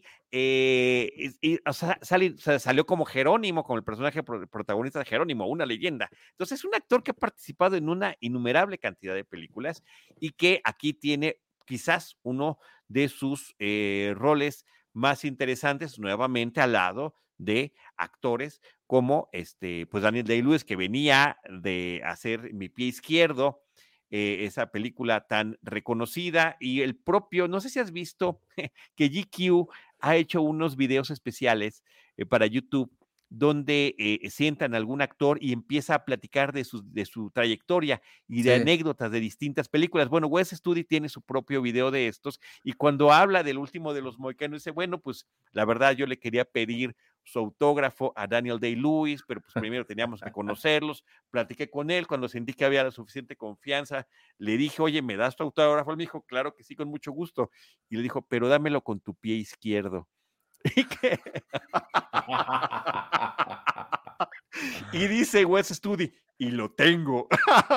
o sea, salió como Jerónimo, como el personaje protagonista de Jerónimo, una leyenda. Entonces, es un actor que ha participado en una innumerable cantidad de películas y que aquí tiene quizás uno de sus roles más interesantes, nuevamente al lado de actores como pues Daniel Day-Lewis, que venía de hacer Mi Pie Izquierdo, esa película tan reconocida, y el propio, no sé si has visto que GQ ha hecho unos videos especiales para YouTube donde sientan a algún actor y empieza a platicar de su trayectoria y de Sí. anécdotas de distintas películas. Bueno, Wes Studi tiene su propio video de estos y cuando habla del último de los mohicanos dice, bueno, pues la verdad yo le quería pedir su autógrafo a Daniel Day-Lewis, pero pues primero teníamos que conocerlos, platiqué con él, cuando sentí que había la suficiente confianza, le dije, oye, ¿me das tu autógrafo? Él me dijo, claro que sí, con mucho gusto. Y le dijo, pero dámelo con tu pie izquierdo. Y, y dice Wes Studi, y lo tengo.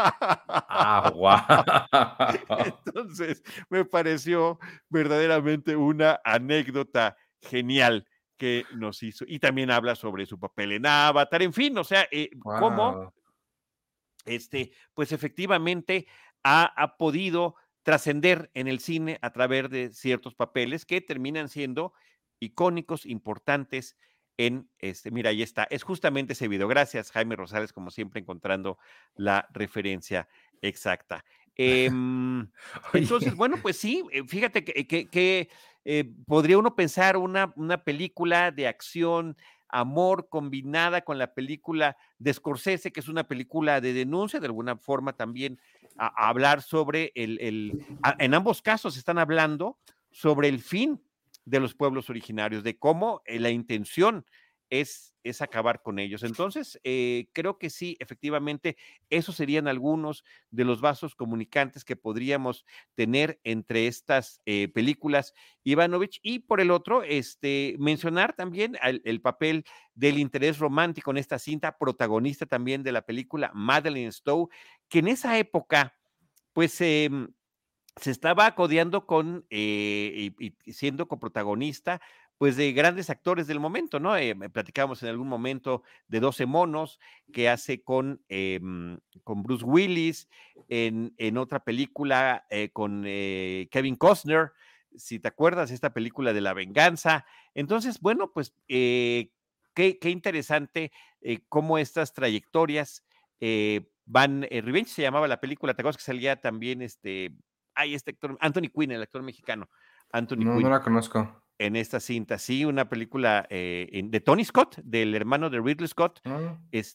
Wow. Entonces, me pareció verdaderamente una anécdota genial que nos hizo. Y también habla sobre su papel en Avatar, en fin, o sea, cómo Wow. pues efectivamente ha podido trascender en el cine a través de ciertos papeles que terminan siendo icónicos, importantes mira, ahí está, es justamente ese video. Gracias, Jaime Rosales, como siempre, encontrando la referencia exacta. Entonces, Oye, bueno, pues sí, fíjate que podría uno pensar una película de acción, amor combinada con la película de Scorsese, que es una película de denuncia, de alguna forma también a hablar sobre en ambos casos están hablando sobre el fin de los pueblos originarios, de cómo la intención es acabar con ellos. Entonces, creo que sí, efectivamente, esos serían algunos de los vasos comunicantes que podríamos tener entre estas películas, Ivanovich, y por el otro, mencionar también el papel del interés romántico en esta cinta, protagonista también de la película Madeleine Stowe, que en esa época, pues se estaba codeando con y siendo coprotagonista pues de grandes actores del momento, ¿no? Platicábamos en algún momento de 12 monos que hace con Bruce Willis, en otra película con Kevin Costner, si te acuerdas, esta película de la venganza. Entonces, bueno, pues qué interesante cómo estas trayectorias van, Revenge se llamaba la película, ¿te acuerdas que salía también este actor, Anthony Quinn, el actor mexicano, Anthony No, Quinn, no la conozco. en esta cinta, sí, una película de Tony Scott, del hermano de Ridley Scott, Ah,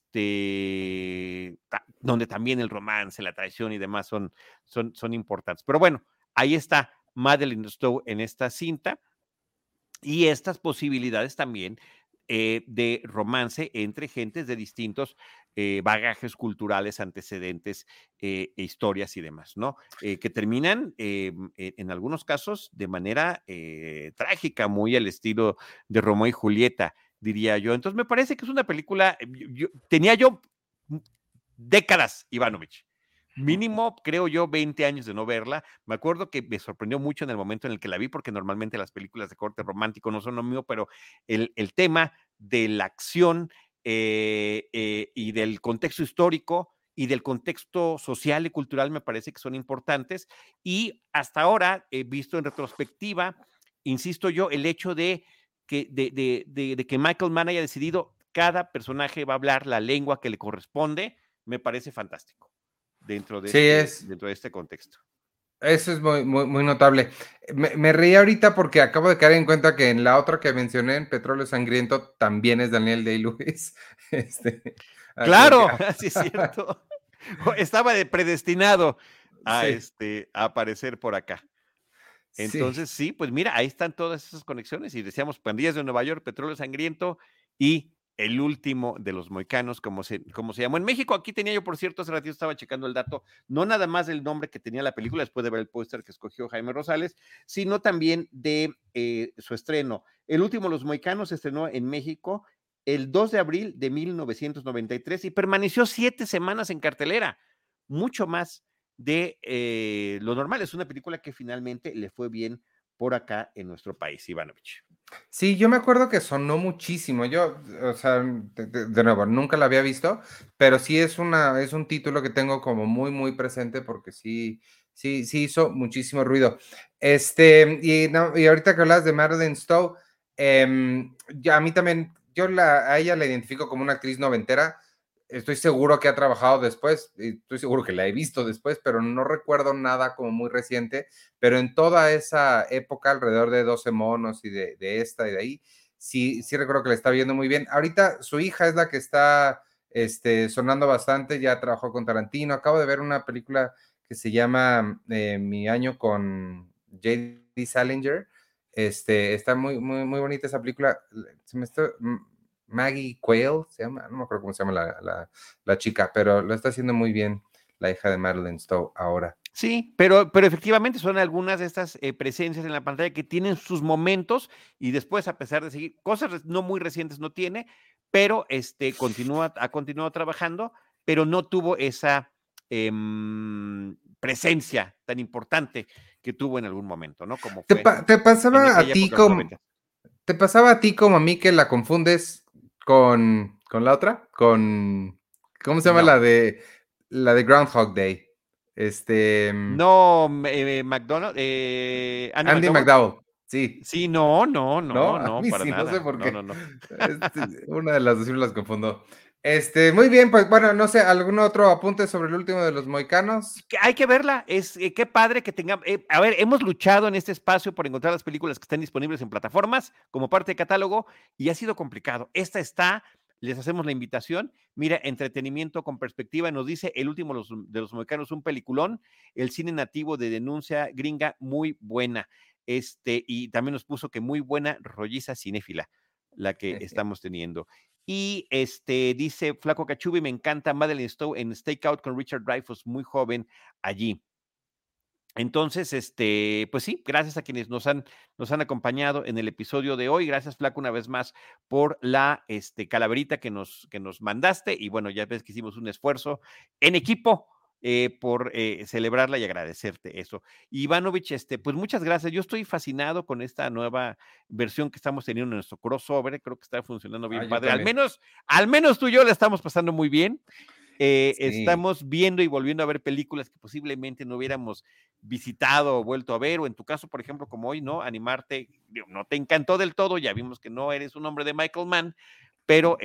donde también el romance, la traición y demás son importantes. Pero bueno, ahí está Madeleine Stowe en esta cinta y estas posibilidades también de romance entre gentes de distintos bagajes culturales, antecedentes, historias y demás, ¿no? Que terminan en algunos casos de manera trágica, muy al estilo de Romeo y Julieta, diría yo. Entonces me parece que es una película, tenía yo décadas, Ivanovich. Mínimo, creo yo, 20 años de no verla. Me acuerdo que me sorprendió mucho en el momento en el que la vi, porque normalmente las películas de corte romántico no son lo mío, pero el tema de la acción y del contexto histórico y del contexto social y cultural me parece que son importantes. Y hasta ahora, visto en retrospectiva, insisto yo, el hecho de que Michael Mann haya decidido cada personaje va a hablar la lengua que le corresponde, me parece fantástico dentro de, sí, dentro de este contexto. Eso es muy, muy, muy notable. Me reí ahorita porque acabo de caer en cuenta que en la otra que mencioné, en Petróleo Sangriento, también es Daniel Day-Lewis. Claro, sí es cierto. Estaba predestinado a, sí. a aparecer por acá. Entonces, sí, pues mira, ahí están todas esas conexiones y decíamos Pandillas de Nueva York, Petróleo Sangriento y El Último de los Mohicanos, como se llamó en México. Aquí tenía yo, por cierto, hace ratito estaba checando el dato, no nada más del nombre que tenía la película, después de ver el póster que escogió Jaime Rosales, sino también de su estreno. El Último de los Mohicanos se estrenó en México el 2 de abril de 1993 y permaneció 7 semanas en cartelera, mucho más de lo normal. Es una película que finalmente le fue bien por acá en nuestro país, Ivanovich. Sí, yo me acuerdo que sonó muchísimo. Yo, o sea, de nuevo, nunca la había visto, pero sí es un título que tengo como muy, muy presente porque sí hizo muchísimo ruido. Y ahorita que hablas de Madeleine Stowe, ya a mí también, a ella la identifico como una actriz noventera. Estoy seguro que ha trabajado después, estoy seguro que la he visto después, pero no recuerdo nada como muy reciente, pero en toda esa época, alrededor de 12 monos y de esta y de ahí, sí recuerdo que la está viendo muy bien. Ahorita su hija es la que está sonando bastante, ya trabajó con Tarantino, acabo de ver una película que se llama Mi año con J.D. Salinger, está muy, muy, muy bonita esa película, se me está... Maggie Quayle, se llama, no me acuerdo cómo se llama la chica, pero lo está haciendo muy bien la hija de Madeleine Stowe ahora. Sí, pero efectivamente son algunas de estas presencias en la pantalla que tienen sus momentos y después, a pesar de seguir, cosas no muy recientes no tiene, pero ha continuado trabajando, pero no tuvo esa presencia tan importante que tuvo en algún momento, ¿no? Como fue ¿Te pasaba a ti como... 90. ¿Te pasaba a ti como a mí que la confundes con la otra? ¿Cómo se llama No. la de Groundhog Day? No, McDonald, Andy McDowell, sí. Sí, no, A mí para sí, nada. no sé por qué. No. Una de las dos sí las confundo. Muy bien, pues bueno, no sé, ¿algún otro apunte sobre el último de los mohicanos? Hay que verla, qué padre que tengamos, a ver, hemos luchado en este espacio por encontrar las películas que están disponibles en plataformas como parte de catálogo y ha sido complicado. Esta está, les hacemos la invitación, mira, entretenimiento con perspectiva, nos dice El Último de los Mohicanos, un peliculón, el cine nativo de denuncia gringa muy buena, y también nos puso que muy buena rolliza cinéfila la que estamos teniendo. Y dice Flaco Cachubi, me encanta Madeleine Stowe en Stakeout con Richard Dreyfuss, muy joven allí. Entonces, pues sí, gracias a quienes nos han acompañado en el episodio de hoy. Gracias, Flaco, una vez más por la calaverita que nos mandaste. Y bueno, ya ves que hicimos un esfuerzo en equipo por celebrarla y agradecerte eso. Ivanovich, pues muchas gracias. Yo estoy fascinado con esta nueva versión que estamos teniendo en nuestro crossover. Creo que está funcionando bien padre. Al menos tú y yo la estamos pasando muy bien. Sí. Estamos viendo y volviendo a ver películas que posiblemente no hubiéramos visitado o vuelto a ver, o en tu caso, por ejemplo, como hoy, ¿no? Animarte, no te encantó del todo, ya vimos que no eres un hombre de Michael Mann, pero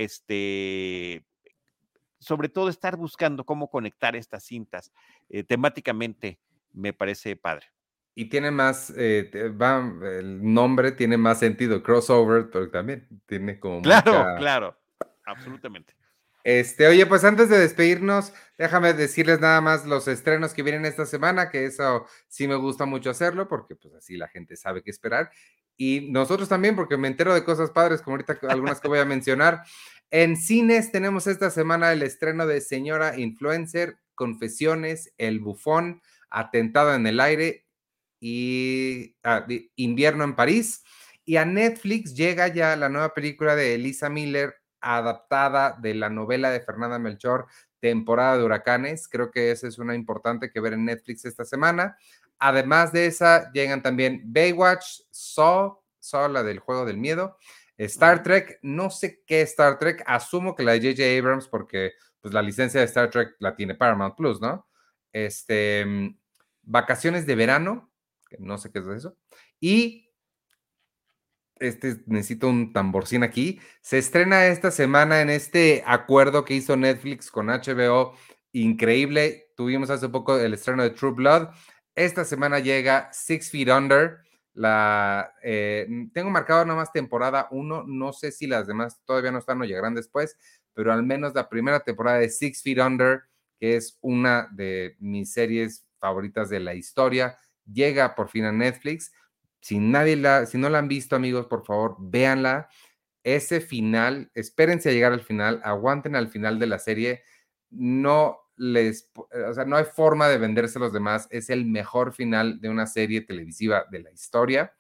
sobre todo estar buscando cómo conectar estas cintas temáticamente me parece padre. Y tiene más, el nombre tiene más sentido, crossover, pero también tiene como Claro, absolutamente. Oye, pues antes de despedirnos, déjame decirles nada más los estrenos que vienen esta semana, que eso sí me gusta mucho hacerlo, porque pues así la gente sabe qué esperar. Y nosotros también, porque me entero de cosas padres, como ahorita algunas que voy a mencionar. En cines tenemos esta semana el estreno de Señora Influencer, Confesiones, El Bufón, Atentado en el Aire y Invierno en París. Y a Netflix llega ya la nueva película de Elisa Miller, adaptada de la novela de Fernanda Melchor, Temporada de Huracanes. Creo que esa es una importante que ver en Netflix esta semana. Además de esa, llegan también Baywatch, Saw, la del Juego del Miedo, Star Trek, no sé qué Star Trek, asumo que la de J.J. Abrams, porque pues la licencia de Star Trek la tiene Paramount Plus, ¿no? Vacaciones de verano, que no sé qué es eso, y necesito un tamborcín aquí. Se estrena esta semana en este acuerdo que hizo Netflix con HBO, increíble. Tuvimos hace poco el estreno de True Blood. Esta semana llega Six Feet Under. Tengo marcado nada más temporada 1. No sé si las demás todavía no están o llegarán después, pero al menos la primera temporada de Six Feet Under, que es una de mis series favoritas de la historia, llega por fin a Netflix. Si no la han visto, amigos, por favor, véanla. Ese final, espérense a llegar al final, aguanten al final de la serie. No hay forma de venderse a los demás. Es el mejor final de una serie televisiva de la historia.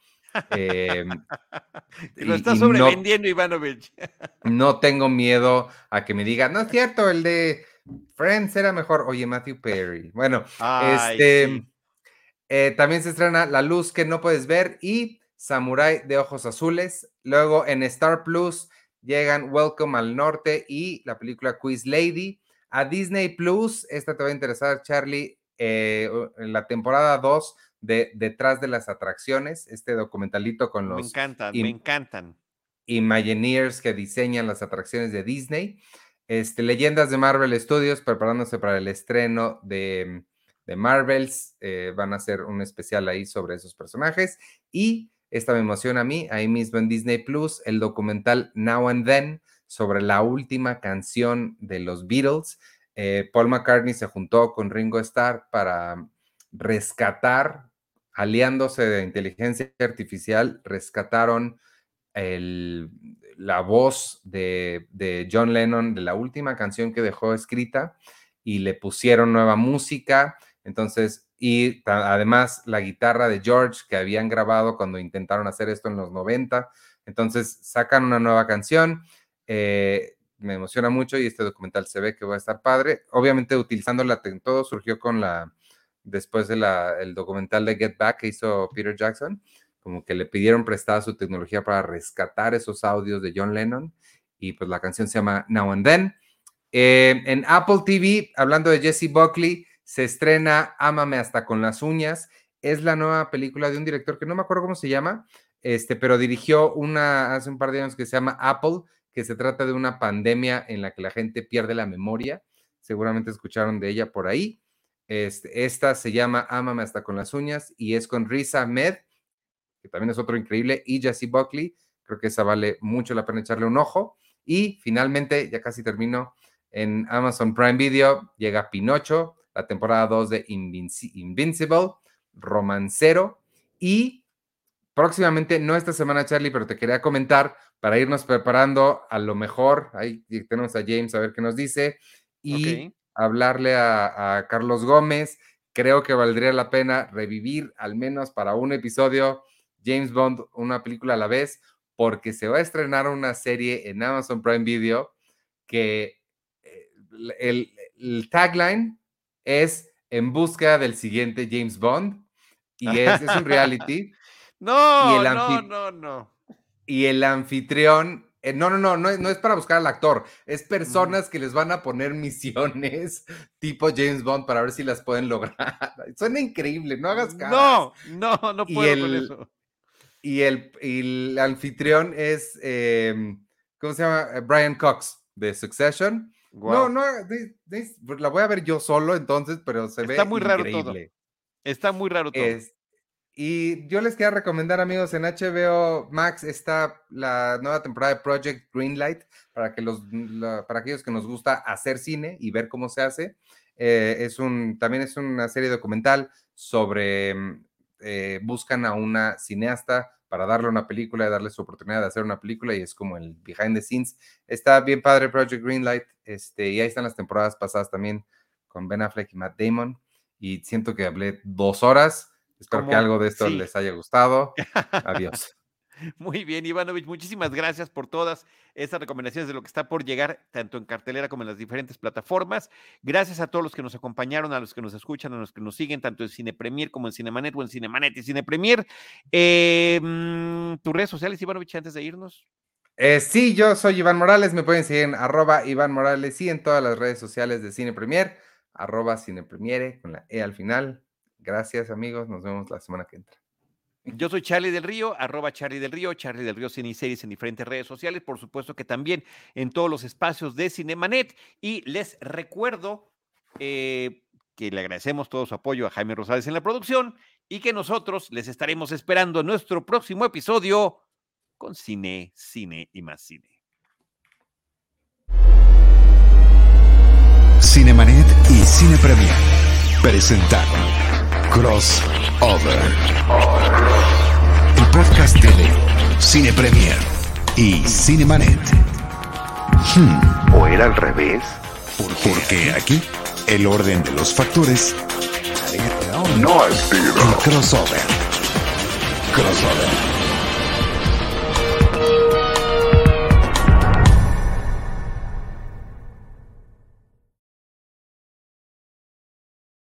Lo está sobrevendiendo, Ivanovich. No tengo miedo a que me digan, no es cierto, el de Friends era mejor. Oye, Matthew Perry. Bueno, sí. También se estrena La Luz que no puedes ver y Samurai de Ojos Azules. Luego en Star Plus llegan Welcome al Norte y la película Quiz Lady. A Disney Plus, esta te va a interesar, Charlie, en la temporada 2 de Detrás de las Atracciones, este documentalito con los... Me encantan. Imagineers que diseñan las atracciones de Disney. Leyendas de Marvel Studios preparándose para el estreno de Marvels, van a hacer un especial ahí sobre esos personajes. Y esta me emociona a mí, ahí mismo en Disney Plus, el documental Now and Then sobre la última canción de los Beatles. Paul McCartney se juntó con Ringo Starr para rescatar, aliándose de inteligencia artificial, rescataron la voz de John Lennon de la última canción que dejó escrita y le pusieron nueva música. Entonces, y además la guitarra de George que habían grabado cuando intentaron hacer esto en los 90. Entonces, sacan una nueva canción. Me emociona mucho y este documental se ve que va a estar padre. Obviamente, utilizando todo surgió después del documental de Get Back que hizo Peter Jackson, como que le pidieron prestada su tecnología para rescatar esos audios de John Lennon, y pues la canción se llama Now and Then. En Apple TV, hablando de Jessie Buckley, se estrena Ámame hasta con las uñas. Es la nueva película de un director que no me acuerdo cómo se llama, pero dirigió una hace un par de años que se llama Apple, que se trata de una pandemia en la que la gente pierde la memoria. Seguramente escucharon de ella por ahí. Esta se llama Ámame hasta con las uñas y es con Riz Ahmed, que también es otro increíble, y Jessie Buckley. Creo que esa vale mucho la pena echarle un ojo. Y finalmente, ya casi termino, en Amazon Prime Video llega Pinocho, la temporada 2 de Invincible, Romancero, y próximamente, no esta semana, Charlie, pero te quería comentar para irnos preparando a lo mejor. Ahí tenemos a James a ver qué nos dice, y hablarle a Carlos Gómez. Creo que valdría la pena revivir al menos para un episodio James Bond, una película a la vez, porque se va a estrenar una serie en Amazon Prime Video que el tagline es en busca del siguiente James Bond. Y es un reality. No, Y el no. Y el anfitrión, no es para buscar al actor, es personas que les van a poner misiones tipo James Bond para ver si las pueden lograr. Suena increíble, no hagas caras. No Y puedo con eso. Y el anfitrión es, ¿cómo se llama? Brian Cox, de Succession. Guau. La voy a ver yo solo entonces, pero se Está ve muy raro increíble. Está muy raro todo. Y yo les quiero recomendar, amigos, en HBO Max está la nueva temporada de Project Greenlight para aquellos que nos gusta hacer cine y ver cómo se hace. También es una serie documental sobre buscan a una cineasta para darle una película y darle su oportunidad de hacer una película, y es como el behind the scenes. Está bien padre Project Greenlight, y ahí están las temporadas pasadas también con Ben Affleck y Matt Damon, y siento que hablé 2 horas. Espero que algo de esto les haya gustado. Adiós. Muy bien, Ivanovich, muchísimas gracias por todas estas recomendaciones de lo que está por llegar, tanto en cartelera como en las diferentes plataformas. Gracias a todos los que nos acompañaron, a los que nos escuchan, a los que nos siguen, tanto en Cine Premier como en Cinemanet o en Cinemanet y Cine Premier. ¿Tus redes sociales, Ivanovich, antes de irnos? Sí, yo soy Iván Morales, me pueden seguir en @Iván Morales y en todas las redes sociales de Cine Premier, @Cinepremiere con la E al final. Gracias, amigos. Nos vemos la semana que entra. Yo soy Charlie del Río, @Charlie del Río Cine y Series en diferentes redes sociales, por supuesto que también en todos los espacios de Cinemanet. Y les recuerdo que le agradecemos todo su apoyo a Jaime Rosales en la producción y que nosotros les estaremos esperando en nuestro próximo episodio con Cine, Cine y más Cine. Cinemanet y Cine Premier presentaron Crossover, el podcast de Cine Premier y Cinemanet. ¿O era al revés? Porque aquí el orden de los factores No es el crossover.